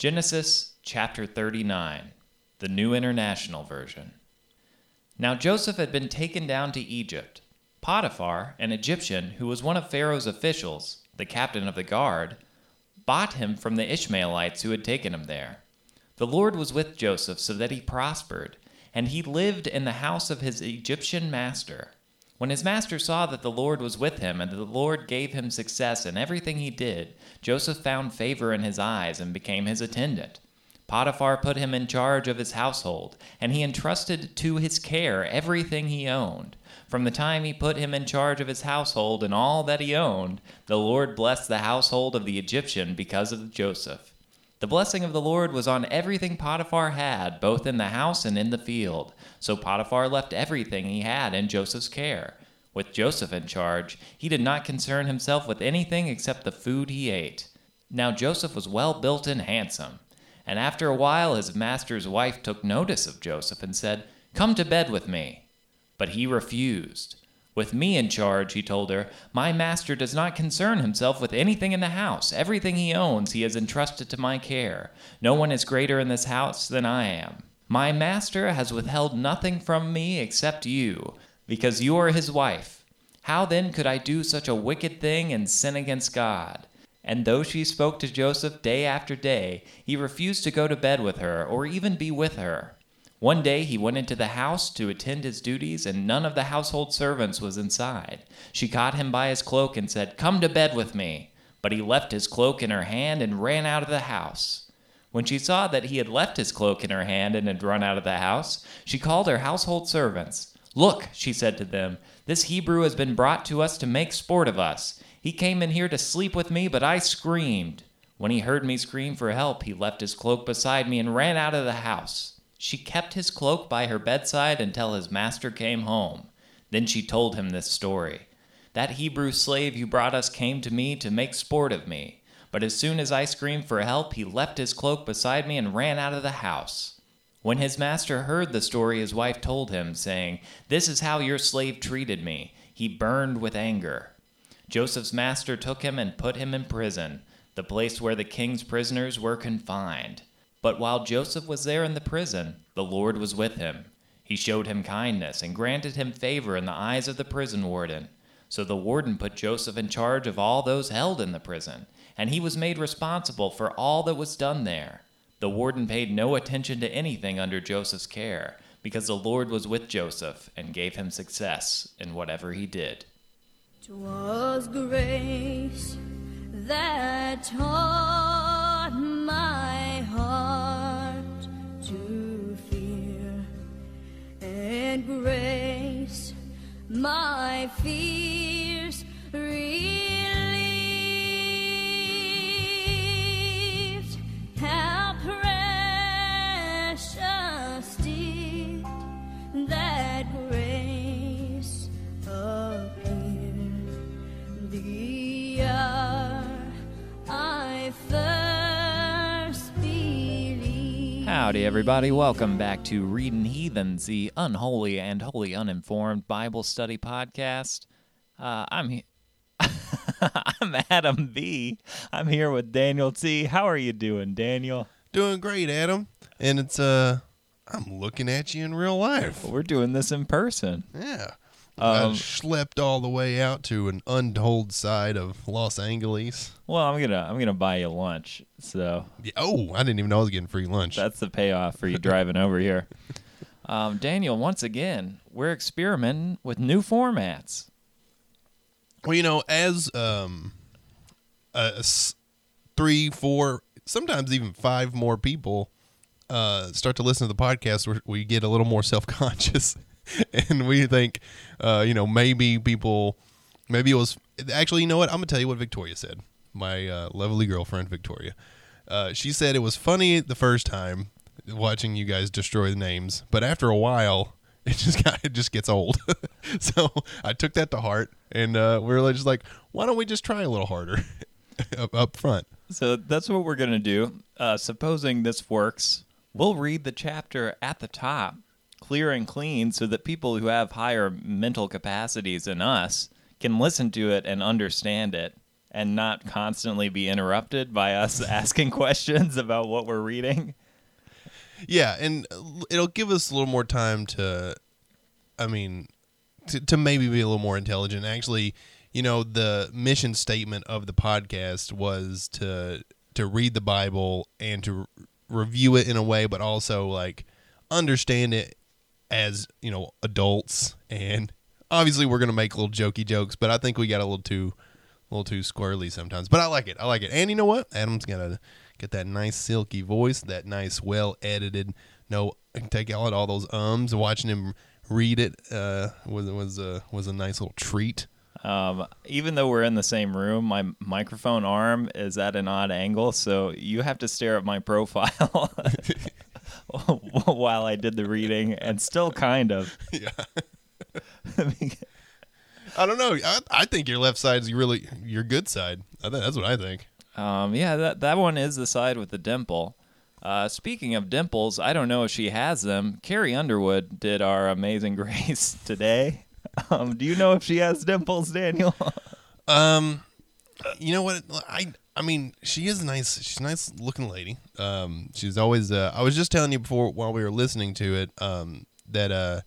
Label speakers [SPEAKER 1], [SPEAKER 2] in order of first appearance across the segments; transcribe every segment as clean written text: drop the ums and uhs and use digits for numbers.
[SPEAKER 1] Genesis chapter 39, the New International Version. Now Joseph had been taken down to Egypt. Potiphar, an Egyptian who was one of Pharaoh's officials, the captain of the guard, bought him from the Ishmaelites who had taken him there. The Lord was with Joseph so that he prospered, and he lived in the house of his Egyptian master. When his master saw that the Lord was with him and that the Lord gave him success in everything he did, Joseph found favor in his eyes and became his attendant. Potiphar put him in charge of his household, and he entrusted to his care everything he owned. From the time he put him in charge of his household and all that he owned, the Lord blessed the household of the Egyptian because of Joseph. The blessing of the Lord was on everything Potiphar had, both in the house and in the field. So Potiphar left everything he had in Joseph's care. With Joseph in charge, he did not concern himself with anything except the food he ate. Now Joseph was well built and handsome. And after a while his master's wife took notice of Joseph and said, "Come to bed with me." But he refused. "With me in charge," he told her, "my master does not concern himself with anything in the house. Everything he owns he has entrusted to my care. No one is greater in this house than I am. My master has withheld nothing from me except you, because you are his wife. How then could I do such a wicked thing and sin against God?" And though she spoke to Joseph day after day, he refused to go to bed with her or even be with her. One day he went into the house to attend his duties, and none of the household servants was inside. She caught him by his cloak and said, "Come to bed with me." But he left his cloak in her hand and ran out of the house. When she saw that he had left his cloak in her hand and had run out of the house, she called her household servants. "Look," she said to them, "this Hebrew has been brought to us to make sport of us. He came in here to sleep with me, but I screamed. When he heard me scream for help, he left his cloak beside me and ran out of the house." She kept his cloak by her bedside until his master came home. Then she told him this story. "That Hebrew slave you brought us came to me to make sport of me. But as soon as I screamed for help, he left his cloak beside me and ran out of the house." When his master heard the story his wife told him, saying, "This is how your slave treated me," he burned with anger. Joseph's master took him and put him in prison, the place where the king's prisoners were confined. But while Joseph was there in the prison, the Lord was with him. He showed him kindness and granted him favor in the eyes of the prison warden. So the warden put Joseph in charge of all those held in the prison, and he was made responsible for all that was done there. The warden paid no attention to anything under Joseph's care, because the Lord was with Joseph and gave him success in whatever he did.
[SPEAKER 2] 'Twas grace that taught my heart to fear, and grace my fears relieved. How precious did that grace appear the hour I first believed.
[SPEAKER 1] Howdy, everybody. Welcome back to Reading Heathens, the unholy and wholly uninformed Bible study podcast. I'm Adam B. I'm here with Daniel T. How are you doing, Daniel?
[SPEAKER 3] Doing great, Adam. And it's I'm looking at you in real life.
[SPEAKER 1] We're doing this in person.
[SPEAKER 3] Yeah. I schlepped all the way out to an untold side of Los Angeles.
[SPEAKER 1] Well, I'm gonna buy you lunch. So
[SPEAKER 3] Yeah, oh, I didn't even know I was getting free lunch.
[SPEAKER 1] that's the payoff for you driving over here. Daniel, once again, we're experimenting with new formats.
[SPEAKER 3] Well, you know, as 3, 4, sometimes even 5 more people start to listen to the podcast, we get a little more self-conscious. And we think, maybe it was, actually, you know what? I'm going to tell you what Victoria said. My lovely girlfriend, Victoria. She said it was funny the first time watching you guys destroy the names, but after a while, it just gets old. So I took that to heart, and we're just like, why don't we just try a little harder up front?
[SPEAKER 1] So that's what we're going to do. Supposing this works, we'll read the chapter at the top, clear and clean, so that people who have higher mental capacities than us can listen to it and understand it. and not constantly be interrupted by us asking questions about what we're reading.
[SPEAKER 3] Yeah, and it'll give us a little more time to maybe be a little more intelligent. Actually, the mission statement of the podcast was to read the Bible and to review it in a way, but also like understand it as, adults. And obviously we're going to make little jokey jokes, but I think we got a little too squirrely sometimes, but I like it. And you know what? Adam's got to get that nice silky voice, that nice, well edited, take out all those ums. Watching him read it was a nice little treat.
[SPEAKER 1] Even though we're in the same room, my microphone arm is at an odd angle, so you have to stare at my profile while I did the reading, and still kind of.
[SPEAKER 3] Yeah. I don't know. I think your left side is really your good side. That's what I think.
[SPEAKER 1] Yeah, that one is the side with the dimple. Speaking of dimples, I don't know if she has them. Carrie Underwood did our Amazing Grace today. Do you know if she has dimples, Daniel?
[SPEAKER 3] You know what? I mean, she is nice. She's a nice looking lady. She's always. I was just telling you before while we were listening to it that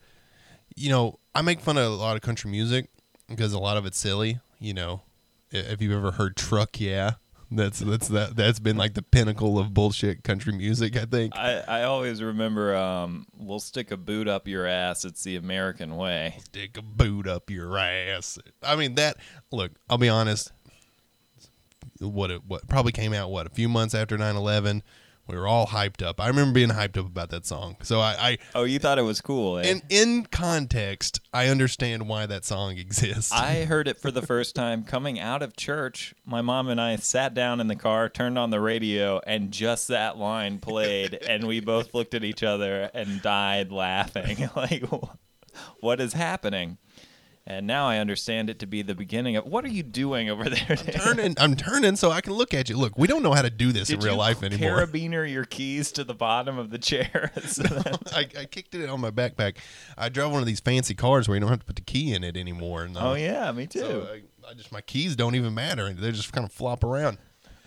[SPEAKER 3] I make fun of a lot of country music because a lot of it's silly. If you've ever heard Truck Yeah, that's been like the pinnacle of bullshit country music, I think.
[SPEAKER 1] I always remember we'll stick a boot up your ass. It's the American way.
[SPEAKER 3] Stick a boot up your ass. I mean look, I'll be honest. What probably came out a few months after 9/11. We were all hyped up. I remember being hyped up about that song. So
[SPEAKER 1] Oh, you thought it was cool, eh?
[SPEAKER 3] In context, I understand why that song exists.
[SPEAKER 1] I heard it for the first time coming out of church. My mom and I sat down in the car, turned on the radio, and just that line played, and we both looked at each other and died laughing. Like, what is happening? And now I understand it to be the beginning of... What are you doing over there?
[SPEAKER 3] I'm turning so I can look at you. Look, we don't know how to do this in real life anymore.
[SPEAKER 1] Did you carabiner your keys to the bottom of the chair?
[SPEAKER 3] I kicked it on my backpack. I drove one of these fancy cars where you don't have to put the key in it anymore.
[SPEAKER 1] Oh, yeah, me too.
[SPEAKER 3] So my keys don't even matter. They just kind of flop around.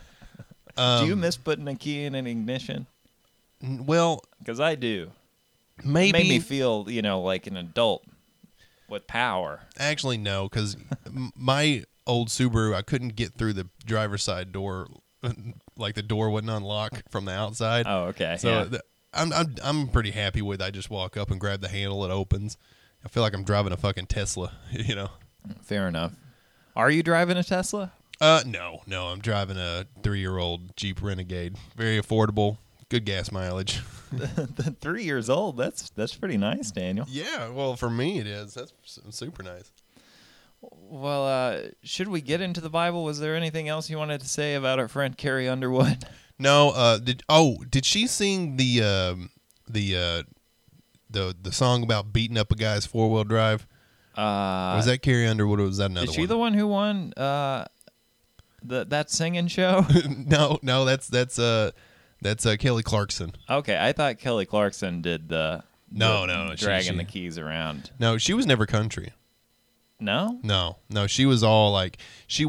[SPEAKER 1] Do you miss putting a key in an ignition?
[SPEAKER 3] Well...
[SPEAKER 1] Because I do.
[SPEAKER 3] Maybe...
[SPEAKER 1] It made me feel, like an adult. With power.
[SPEAKER 3] Actually, no, because my old Subaru, I couldn't get through the driver's side door, like the door wouldn't unlock from the outside.
[SPEAKER 1] Oh, okay.
[SPEAKER 3] So
[SPEAKER 1] yeah.
[SPEAKER 3] I'm pretty happy with. I just walk up and grab the handle, it opens. I feel like I'm driving a fucking Tesla.
[SPEAKER 1] Fair enough. Are you driving a Tesla?
[SPEAKER 3] No, I'm driving a 3-year-old Jeep Renegade. Very affordable, good gas mileage.
[SPEAKER 1] 3 years old. That's pretty nice, Daniel.
[SPEAKER 3] Yeah, well, for me it is. That's super nice.
[SPEAKER 1] Well, should we get into the Bible? Was there anything else you wanted to say about our friend Carrie Underwood?
[SPEAKER 3] No. Did she sing the song about beating up a guy's 4-wheel drive? Was that Carrie Underwood or was that another one?
[SPEAKER 1] Is she the one who won that singing show?
[SPEAKER 3] No, that's Kelly Clarkson.
[SPEAKER 1] Okay, I thought Kelly Clarkson did the dragging the keys around.
[SPEAKER 3] No, she was never country.
[SPEAKER 1] No?
[SPEAKER 3] No, she was all like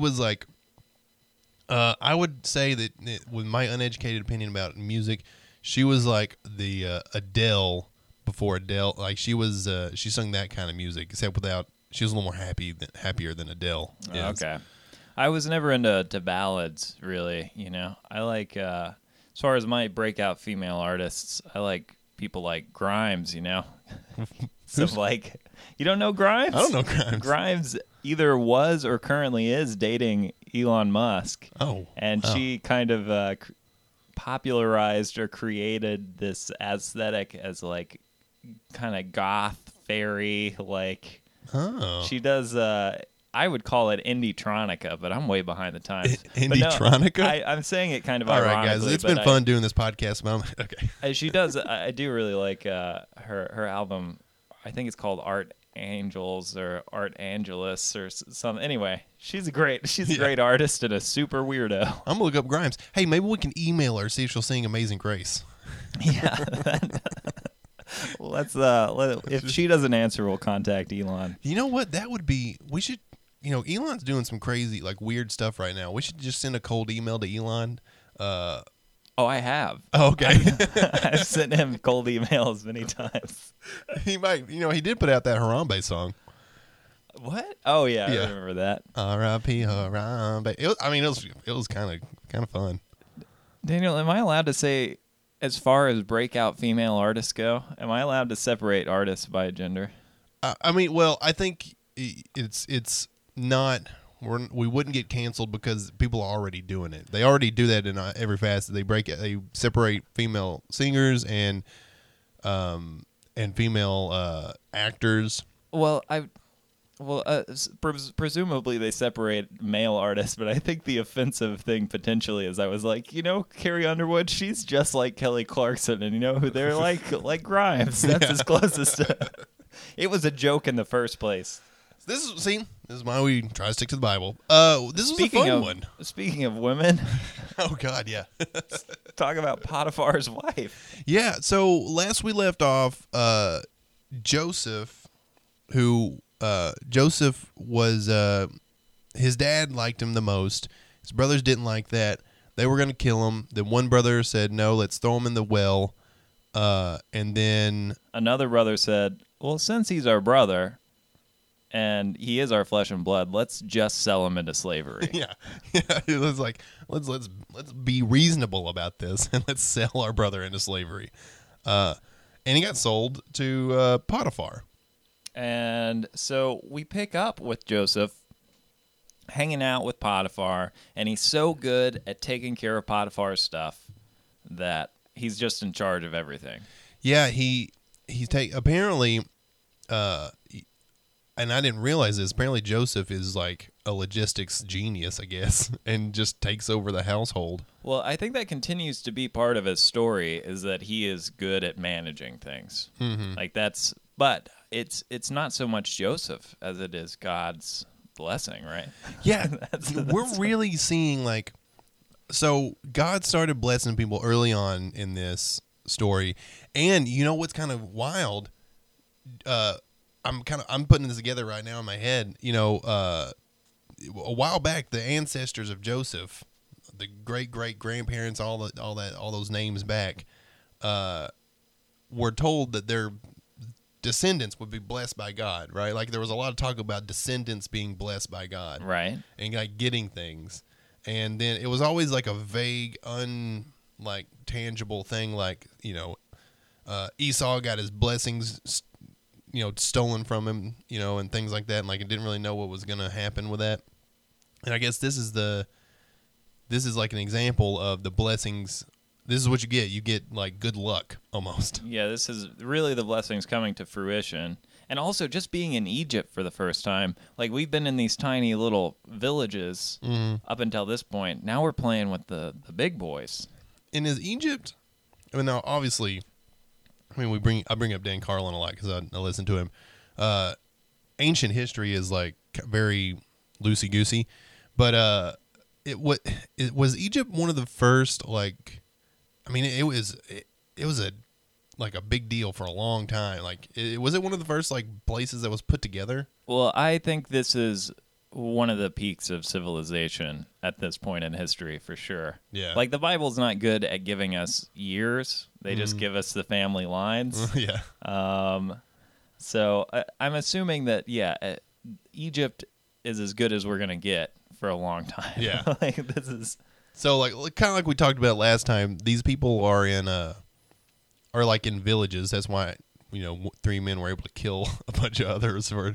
[SPEAKER 3] I would say that with my uneducated opinion about music, she was like the Adele before Adele. Like she sung that kind of music, except she was a little more happier than Adele is.
[SPEAKER 1] Okay. I was never into ballads, really. I like as far as my breakout female artists, I like people like Grimes. So like, you don't know Grimes?
[SPEAKER 3] I don't know Grimes.
[SPEAKER 1] Grimes either was or currently is dating Elon Musk.
[SPEAKER 3] Oh,
[SPEAKER 1] and she kind of popularized or created this aesthetic as like kind of goth fairy like.
[SPEAKER 3] Oh.
[SPEAKER 1] She does. I would call it indie-tronica, but I'm way behind the times.
[SPEAKER 3] Indie-tronica?
[SPEAKER 1] No, I'm saying it kind of
[SPEAKER 3] all
[SPEAKER 1] ironically.
[SPEAKER 3] All right, guys. It's been fun doing this podcast. Okay.
[SPEAKER 1] She does. I do really like her album. I think it's called Art Angels or Art Angelus or something. Anyway, she's a great artist and a super weirdo.
[SPEAKER 3] I'm gonna look up Grimes. Hey, maybe we can email her, see if she'll sing Amazing Grace.
[SPEAKER 1] Yeah. Let's if she doesn't answer, we'll contact Elon.
[SPEAKER 3] You know what? That would be. We should. Elon's doing some crazy, like, weird stuff right now. We should just send a cold email to Elon.
[SPEAKER 1] Oh, I have.
[SPEAKER 3] Oh, okay.
[SPEAKER 1] I've sent him cold emails many times.
[SPEAKER 3] He might, he did put out that Harambe song.
[SPEAKER 1] What? Oh yeah,
[SPEAKER 3] Yeah.
[SPEAKER 1] I remember that.
[SPEAKER 3] R.I.P. Harambe. It was kind of fun.
[SPEAKER 1] Daniel, am I allowed to say, as far as breakout female artists go, am I allowed to separate artists by gender?
[SPEAKER 3] I think it's not. We wouldn't get canceled because people are already doing it. They already do that in every facet. They separate female singers and female actors.
[SPEAKER 1] Well, presumably they separate male artists, but I think the offensive thing potentially is I was like, Carrie Underwood, she's just like Kelly Clarkson, and who they're like Grimes. That's as closest to. It was a joke in the first place.
[SPEAKER 3] This is why we try to stick to the Bible. This was a fun one.
[SPEAKER 1] Speaking of women,
[SPEAKER 3] oh God, yeah.
[SPEAKER 1] talk about Potiphar's wife.
[SPEAKER 3] Yeah. So last we left off, Joseph, who Joseph was his dad liked him the most. His brothers didn't like that. They were going to kill him. Then one brother said, "No, let's throw him in the well." And then
[SPEAKER 1] another brother said, "Well, since he's our brother and he is our flesh and blood, let's just sell him into slavery."
[SPEAKER 3] Yeah. It was like, let's be reasonable about this and let's sell our brother into slavery. And he got sold to Potiphar.
[SPEAKER 1] And so we pick up with Joseph hanging out with Potiphar, and he's so good at taking care of Potiphar's stuff that he's just in charge of everything.
[SPEAKER 3] Yeah, apparently, and I didn't realize this, apparently Joseph is like a logistics genius, I guess, and just takes over the household.
[SPEAKER 1] Well, I think that continues to be part of his story, is that he is good at managing things.
[SPEAKER 3] Mm-hmm.
[SPEAKER 1] But it's not so much Joseph as it is God's blessing, right?
[SPEAKER 3] Yeah, we're
[SPEAKER 1] that's
[SPEAKER 3] really seeing so God started blessing people early on in this story, and what's kind of wild? I'm putting this together right now in my head. A while back, the ancestors of Joseph, the great grandparents, all those names back, were told that their descendants would be blessed by God, right? Like there was a lot of talk about descendants being blessed by God,
[SPEAKER 1] right?
[SPEAKER 3] And like getting things, and then it was always like a vague, tangible thing, like Esau got his blessings, stolen from him, and things like that, and like it didn't really know what was gonna happen with that. And I guess this is like an example of the blessings. This is what you get. You get like good luck almost.
[SPEAKER 1] Yeah, this is really the blessings coming to fruition. And also just being in Egypt for the first time. Like we've been in these tiny little villages up until this point. Now we're playing with the big boys.
[SPEAKER 3] And is Egypt, now obviously, I bring up Dan Carlin a lot because I listen to him. Ancient history is like very loosey-goosey. But was Egypt one of the first, it was a big deal for a long time. Was it one of the first places that was put together?
[SPEAKER 1] Well, I think this is one of the peaks of civilization at this point in history for sure.
[SPEAKER 3] Yeah.
[SPEAKER 1] Like the Bible's not good at giving us years. They just give us the family lines.
[SPEAKER 3] Yeah.
[SPEAKER 1] So I'm assuming that, Egypt is as good as we're going to get for a long time.
[SPEAKER 3] Yeah.
[SPEAKER 1] This is...
[SPEAKER 3] So kind of like we talked about last time, these people are in villages. That's why three men were able to kill a bunch of others for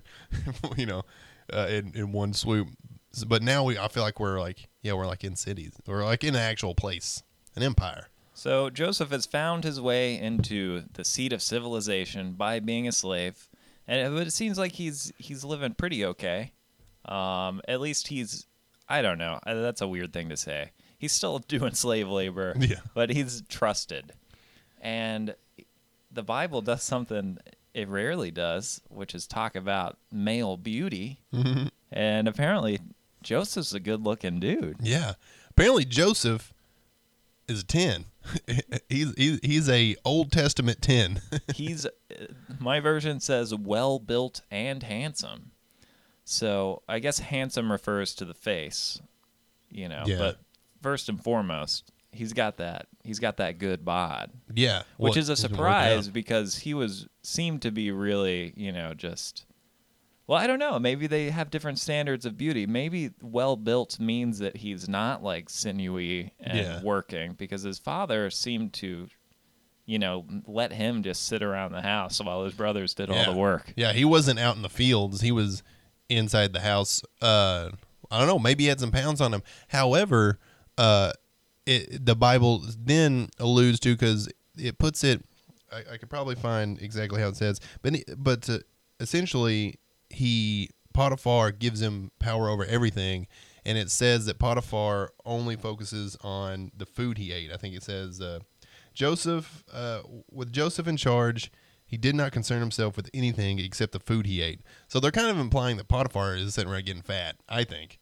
[SPEAKER 3] in one swoop. But now I feel like we're in cities. We're like in an actual place, an empire.
[SPEAKER 1] So Joseph has found his way into the seat of civilization by being a slave, and it seems like he's living pretty okay. At least I don't know. That's a weird thing to say. He's still doing slave labor, but he's trusted. And the Bible does something it rarely does, which is talk about male beauty.
[SPEAKER 3] Mm-hmm.
[SPEAKER 1] And apparently Joseph's a good-looking dude.
[SPEAKER 3] Yeah. Apparently Joseph is a 10. He's a Old Testament 10.
[SPEAKER 1] My version says well-built and handsome. So I guess handsome refers to the face,
[SPEAKER 3] Yeah.
[SPEAKER 1] But first and foremost, he's got that good bod,
[SPEAKER 3] Yeah.
[SPEAKER 1] which
[SPEAKER 3] Well,
[SPEAKER 1] is a
[SPEAKER 3] it's been working
[SPEAKER 1] surprise
[SPEAKER 3] out.
[SPEAKER 1] because seemed to be really, just. Well, I don't know. Maybe they have different standards of beauty. Maybe well-built means that he's not like sinewy and
[SPEAKER 3] Yeah.
[SPEAKER 1] working, because his father seemed to, let him just sit around the house while his brothers did all the work.
[SPEAKER 3] Yeah, he wasn't out in the fields. He was inside the house. I don't know. Maybe he had some pounds on him. However, the Bible then alludes to, because it puts it. I could probably find exactly how it says, but essentially, Potiphar gives him power over everything, and it says that Potiphar only focuses on the food he ate. I think it says Joseph, with Joseph in charge, he did not concern himself with anything except the food he ate. So they're kind of implying that Potiphar is sitting around getting fat, I think.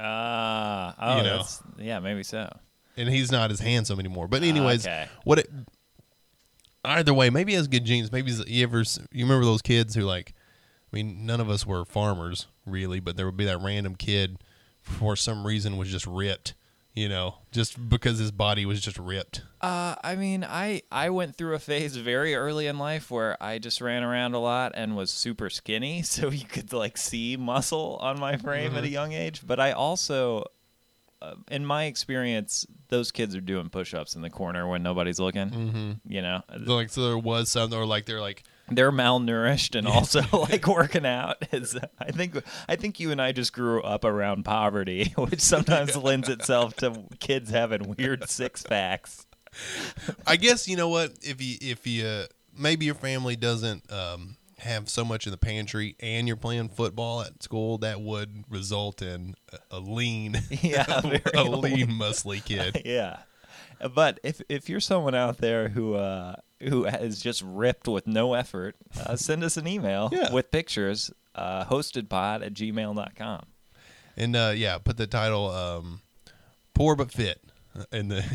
[SPEAKER 1] Yeah, maybe so.
[SPEAKER 3] And he's not as handsome anymore. But anyways,
[SPEAKER 1] Okay.
[SPEAKER 3] Either way, maybe he has good genes. Maybe you remember those kids who, like, I mean, none of us were farmers really, but there would be that random kid for some reason was just ripped, just because his body was just ripped.
[SPEAKER 1] I mean, I went through a phase very early in life where I just ran around a lot and was super skinny, so you could like see muscle on my frame at a young age. But I also, in my experience, those kids are doing push-ups in the corner when nobody's looking.
[SPEAKER 3] Like, so there was some, or like they're like,
[SPEAKER 1] they're malnourished and also like working out. I think you and I just grew up around poverty, which sometimes lends itself to kids having weird six packs.
[SPEAKER 3] I guess, you know what, if you maybe your family doesn't have so much in the pantry and you're playing football at school, that would result in a lean,
[SPEAKER 1] Yeah, very
[SPEAKER 3] a lean, muscly kid.
[SPEAKER 1] Yeah, but if you're someone out there who is just ripped with no effort, send us an email with pictures, hostedpod@gmail.com.
[SPEAKER 3] And put the title "Poor but Fit" in the.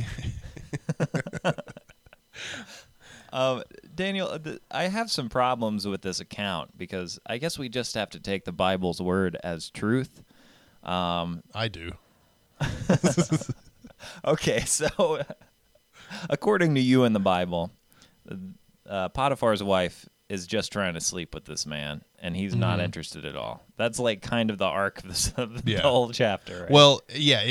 [SPEAKER 1] Daniel, I have some problems with this account because I guess we just have to take the Bible's word as truth.
[SPEAKER 3] I do.
[SPEAKER 1] Okay, so according to you in the Bible, Potiphar's wife is just trying to sleep with this man, and he's not interested at all. That's like kind of the arc of the whole chapter. Right?
[SPEAKER 3] Well, yeah,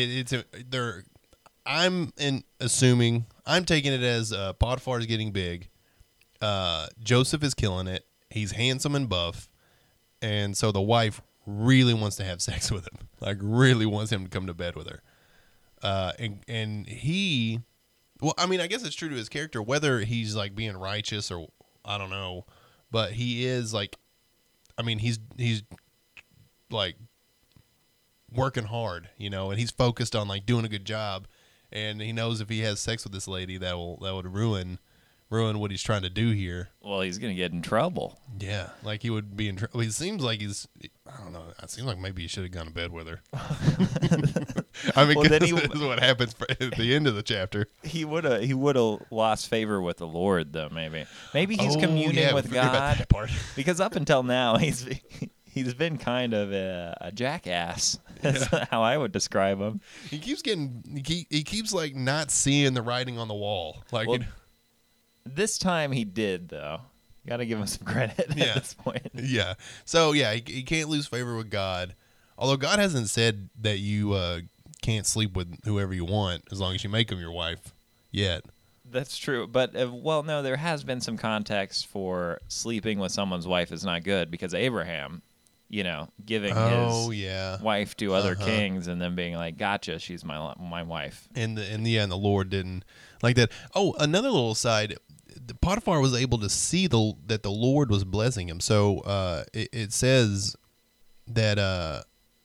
[SPEAKER 3] I'm taking it as Potiphar is getting big. Joseph is killing it. He's handsome and buff, and so the wife really wants to have sex with him. Like, really wants him to come to bed with her. And he, well, I mean, I guess it's true to his character, whether he's like being righteous or I don't know, but he is like, I mean, he's like working hard, and he's focused on like doing a good job, and he knows if he has sex with this lady, that would ruin what he's trying to do here.
[SPEAKER 1] Well, he's gonna get in trouble.
[SPEAKER 3] Yeah, like he would be in trouble. It seems like I don't know. It seems like maybe he should have gone to bed with her. I mean,
[SPEAKER 1] Well, then
[SPEAKER 3] this is what happens at the end of the chapter.
[SPEAKER 1] He would have lost favor with the Lord, though. Maybe he's communing with
[SPEAKER 3] forget about
[SPEAKER 1] God,
[SPEAKER 3] that part.
[SPEAKER 1] because up until now he's been kind of a jackass. That's how I would describe him.
[SPEAKER 3] He keeps like not seeing the writing on the wall. Like,
[SPEAKER 1] Well, this time he did, though. Got to give him some credit at this point.
[SPEAKER 3] yeah. So yeah, he can't lose favor with God. Although God hasn't said that you can't sleep with whoever you want as long as you make him your wife yet.
[SPEAKER 1] That's true. But, no, there has been some context for sleeping with someone's wife is not good, because Abraham, giving his wife to other kings and then being like, gotcha, she's my wife.
[SPEAKER 3] And the Lord didn't like that. Oh, another little side, Potiphar was able to see that the Lord was blessing him. So it says that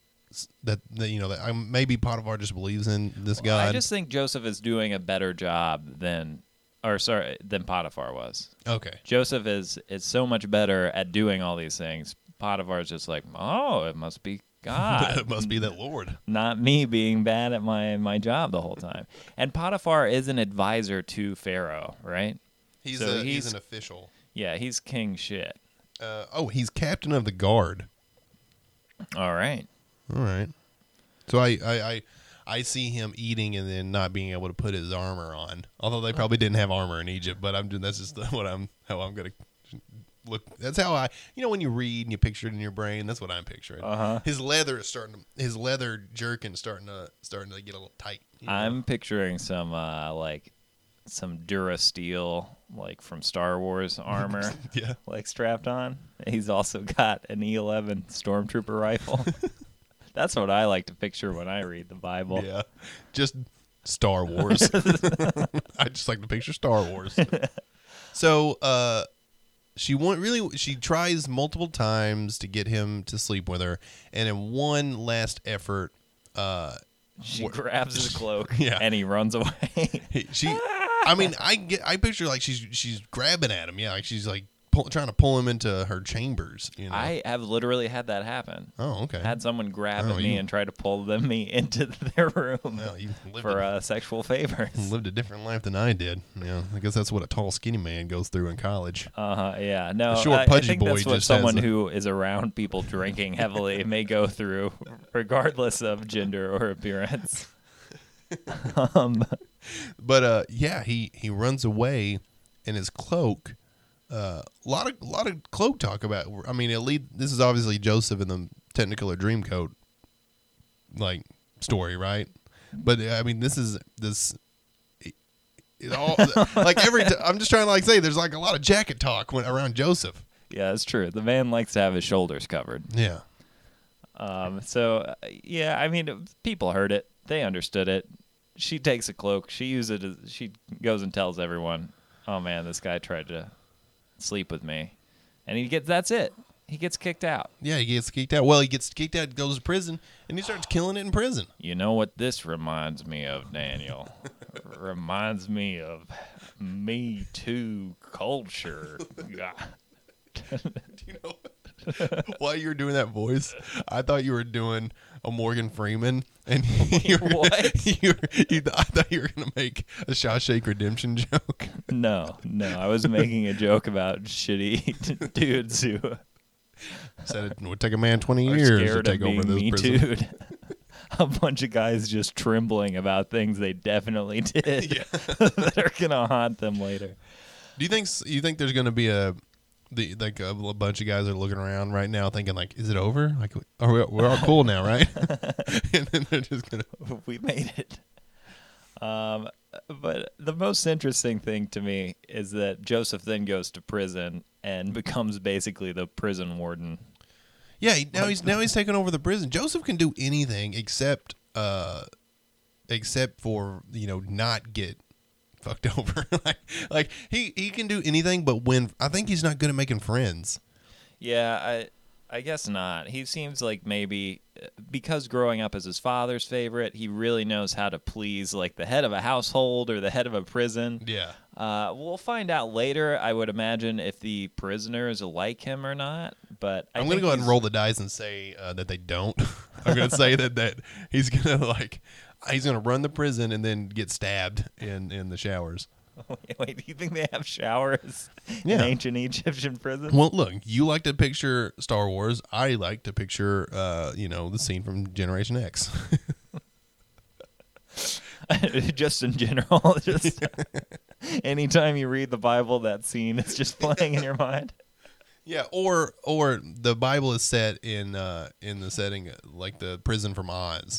[SPEAKER 3] maybe Potiphar just believes in this God.
[SPEAKER 1] I just think Joseph is doing a better job than Potiphar was.
[SPEAKER 3] Okay.
[SPEAKER 1] Joseph is so much better at doing all these things. Potiphar's just like, oh, it must be God.
[SPEAKER 3] It must be that Lord.
[SPEAKER 1] Not me being bad at my job the whole time. And Potiphar is an advisor to Pharaoh, right?
[SPEAKER 3] He's an official.
[SPEAKER 1] Yeah, he's king shit.
[SPEAKER 3] He's captain of the guard.
[SPEAKER 1] All right.
[SPEAKER 3] All right. So I see him eating and then not being able to put his armor on. Although they probably didn't have armor in Egypt, but that's just how I'm gonna look. That's how when you read and you picture it in your brain, that's what I'm picturing. His leather jerkin is starting to get a little tight.
[SPEAKER 1] I'm picturing some some Durasteel from Star Wars armor,
[SPEAKER 3] Yeah.
[SPEAKER 1] strapped on. He's also got an E11 stormtrooper rifle. That's what I like to picture when I read the Bible.
[SPEAKER 3] Yeah, just Star Wars. I just like to picture Star Wars. So, she tries multiple times to get him to sleep with her, and in one last effort,
[SPEAKER 1] she grabs his cloak,
[SPEAKER 3] Yeah.
[SPEAKER 1] and he runs away.
[SPEAKER 3] I picture she's grabbing at him, yeah, like she's trying to pull him into her chambers.
[SPEAKER 1] I have literally had that happen.
[SPEAKER 3] Oh, okay.
[SPEAKER 1] Had someone grab at me and try to pull me into their room
[SPEAKER 3] Well, you
[SPEAKER 1] for sexual favors.
[SPEAKER 3] lived a different life than I did. I guess that's what a tall, skinny man goes through in college.
[SPEAKER 1] Yeah. No,
[SPEAKER 3] A short,
[SPEAKER 1] I
[SPEAKER 3] pudgy
[SPEAKER 1] think
[SPEAKER 3] boy
[SPEAKER 1] that's what
[SPEAKER 3] just
[SPEAKER 1] someone
[SPEAKER 3] has
[SPEAKER 1] who is around people drinking heavily may go through, regardless of gender or appearance.
[SPEAKER 3] But he runs away in his cloak. A lot of cloak talk about. I mean, this is obviously Joseph in the Technicolor Dreamcoat story, right? But I mean, this. It all I'm just trying to say there's a lot of jacket talk around Joseph.
[SPEAKER 1] Yeah, that's true. The man likes to have his shoulders covered.
[SPEAKER 3] Yeah.
[SPEAKER 1] Yeah, I mean, people heard it. They understood it. She takes a cloak. She uses it. She goes and tells everyone, "Oh man, this guy tried to sleep with me," and that's it. He gets kicked out.
[SPEAKER 3] Yeah, he gets kicked out. Well, he gets kicked out, goes to prison, and he starts killing it in prison.
[SPEAKER 1] You know what this reminds me of, Daniel? Reminds me of Me Too culture.
[SPEAKER 3] Do you know while you were doing that voice, I thought you were doing a Morgan Freeman, and I thought you were going to make a Shawshank Redemption joke.
[SPEAKER 1] No, I was making a joke about shitty dudes who
[SPEAKER 3] Said it would take a man 20
[SPEAKER 1] are
[SPEAKER 3] years to
[SPEAKER 1] scared
[SPEAKER 3] take
[SPEAKER 1] of
[SPEAKER 3] over
[SPEAKER 1] being
[SPEAKER 3] this
[SPEAKER 1] Me
[SPEAKER 3] prison.
[SPEAKER 1] Too'd. A bunch of guys just trembling about things they definitely did that are going to haunt them later.
[SPEAKER 3] Do you think there's going to be a bunch of guys are looking around right now thinking is it over? We're all cool now, right? And then they're just going to.
[SPEAKER 1] We made it. But the most interesting thing to me is that Joseph then goes to prison and becomes basically the prison warden.
[SPEAKER 3] Yeah, now he's taking over the prison. Joseph can do anything except for not get fucked over. He can do anything, but I think he's not good at making friends.
[SPEAKER 1] Yeah, I guess not. He seems like maybe because growing up as his father's favorite, he really knows how to please the head of a household or the head of a prison.
[SPEAKER 3] Yeah.
[SPEAKER 1] We'll find out later, I would imagine, if the prisoners like him or not. But
[SPEAKER 3] I'm going to go ahead and roll the dice and say that they don't. I'm going to say that he's going to run the prison and then get stabbed in the showers.
[SPEAKER 1] Wait, do you think they have showers
[SPEAKER 3] Yeah.
[SPEAKER 1] in ancient Egyptian prisons?
[SPEAKER 3] Well, look, you like to picture Star Wars. I like to picture, the scene from Generation X.
[SPEAKER 1] Just in general, just anytime you read the Bible, that scene is just playing in your mind.
[SPEAKER 3] Yeah, or the Bible is set in the setting like the prison from Oz.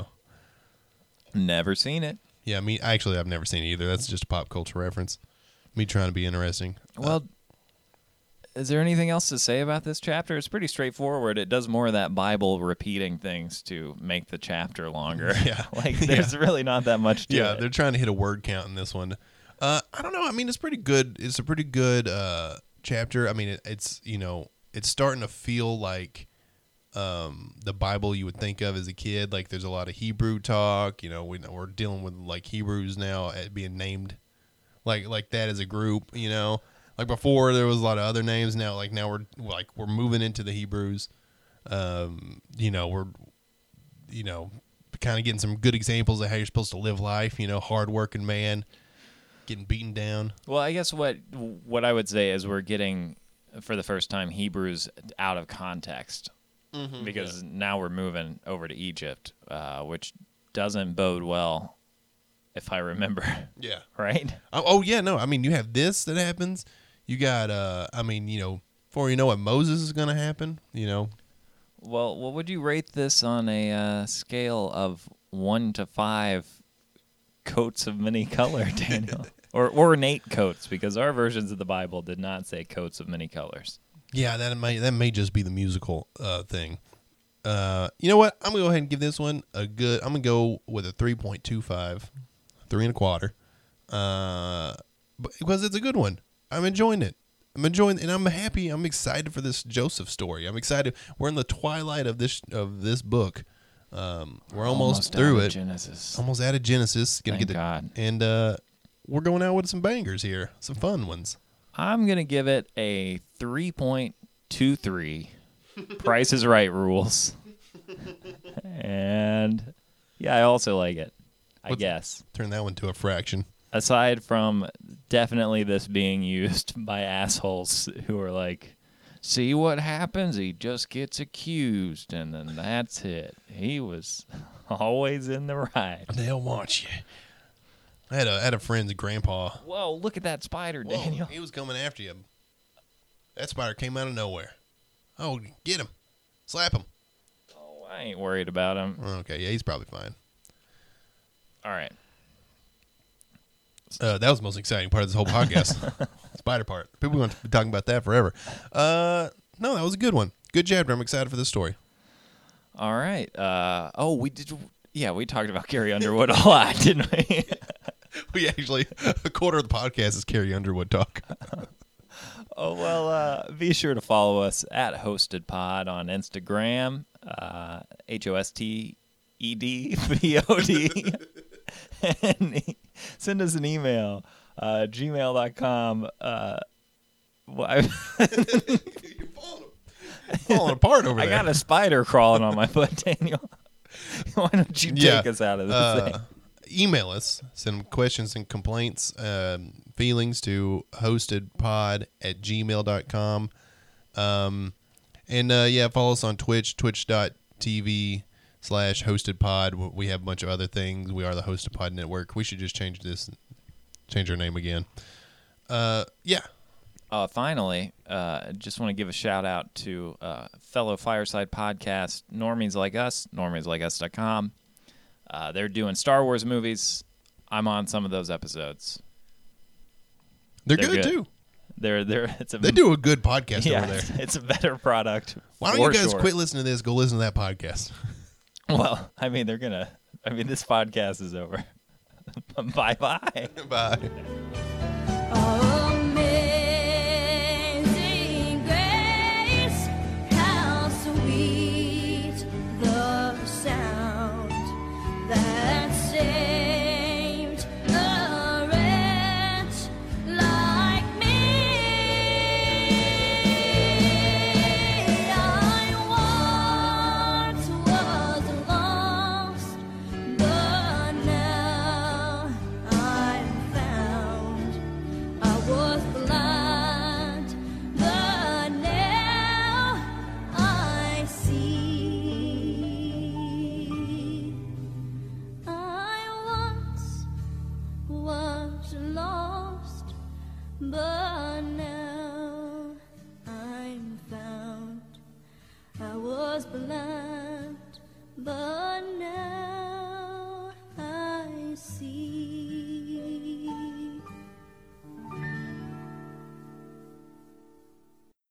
[SPEAKER 1] Never seen it.
[SPEAKER 3] Yeah, I've never seen it either. That's just a pop culture reference. Me trying to be interesting.
[SPEAKER 1] Well, is there anything else to say about this chapter? It's pretty straightforward. It does more of that Bible repeating things to make the chapter longer.
[SPEAKER 3] Yeah.
[SPEAKER 1] There's really not that much to it.
[SPEAKER 3] They're trying to hit a word count in this one. I don't know. It's pretty good. It's a pretty good chapter. It's starting to feel like the Bible you would think of as a kid. There's a lot of Hebrew talk. We're dealing with Hebrews now being named like that as a group. Before there was a lot of other names. Now we're moving into the Hebrews. We're kind of getting some good examples of how you're supposed to live life. Hardworking man getting beaten down.
[SPEAKER 1] Well, I guess what I would say is we're getting, for the first time, Hebrews out of context. because now we're moving over to Egypt, which doesn't bode well, if I remember.
[SPEAKER 3] Yeah.
[SPEAKER 1] Right?
[SPEAKER 3] Oh, yeah, no. I mean, you have this that happens. You got, before you know what Moses is going to happen,
[SPEAKER 1] Well, what would you rate this on a scale of 1 to 5 coats of many color, Daniel? or ornate coats, because our versions of the Bible did not say coats of many colors.
[SPEAKER 3] Yeah, that may just be the musical thing. You know what? I'm going to go ahead and give this one I'm going to go with a 3.25, 3 1/4. Because it's a good one. I'm enjoying it. And I'm happy. I'm excited for this Joseph story. I'm excited. We're in the twilight of this book. We're almost through it.
[SPEAKER 1] Genesis.
[SPEAKER 3] Almost out of Genesis.
[SPEAKER 1] Thank God.
[SPEAKER 3] And we're going out with some bangers here, some fun ones.
[SPEAKER 1] I'm gonna give it a 3.23. Price is Right rules. And yeah, I also like it. I guess.
[SPEAKER 3] Turn that one to a fraction.
[SPEAKER 1] Aside from definitely this being used by assholes who are like, see what happens? He just gets accused, and then that's it. He was always in the right.
[SPEAKER 3] They'll want you. I had a friend's grandpa.
[SPEAKER 1] Whoa, look at that spider,
[SPEAKER 3] Whoa,
[SPEAKER 1] Daniel.
[SPEAKER 3] he was coming after you. That spider came out of nowhere. Oh, get him. Slap him.
[SPEAKER 1] Oh, I ain't worried about him.
[SPEAKER 3] Okay, yeah, he's probably fine.
[SPEAKER 1] All right.
[SPEAKER 3] That was the most exciting part of this whole podcast. Spider part. People are going to be talking about that forever. No, that was a good one. Good chapter. I'm excited for this story.
[SPEAKER 1] All right. We did. Yeah, we talked about Carrie Underwood a lot, didn't we?
[SPEAKER 3] We actually, a quarter of the podcast is Carrie Underwood talk.
[SPEAKER 1] Oh, well, be sure to follow us at HostedPod on Instagram, HostedPod. And send us an email, gmail.com.
[SPEAKER 3] You're falling apart over there.
[SPEAKER 1] I got a spider crawling on my foot, Daniel. Why don't you take us out of this thing?
[SPEAKER 3] Email us. Send questions and complaints, feelings to hostedpod@gmail.com. Follow us on Twitch, twitch.tv/hostedpod. We have a bunch of other things. We are the Hosted Pod Network. We should just change our name again.
[SPEAKER 1] Finally, just want to give a shout out to fellow Fireside podcast, Normies Like Us, normiesLikeUs.com. They're doing Star Wars movies. I'm on some of those episodes.
[SPEAKER 3] They're good too.
[SPEAKER 1] They do
[SPEAKER 3] a good podcast over there.
[SPEAKER 1] It's a better product.
[SPEAKER 3] Why don't you guys quit listening to this? Go listen to that podcast.
[SPEAKER 1] Well, this podcast is over. Bye-bye.
[SPEAKER 3] Bye.
[SPEAKER 2] Amazing grace, how sweet the sound that saved a wretch like me. I once was lost, but now I'm found. I was blind, but now I see. I once was lost, but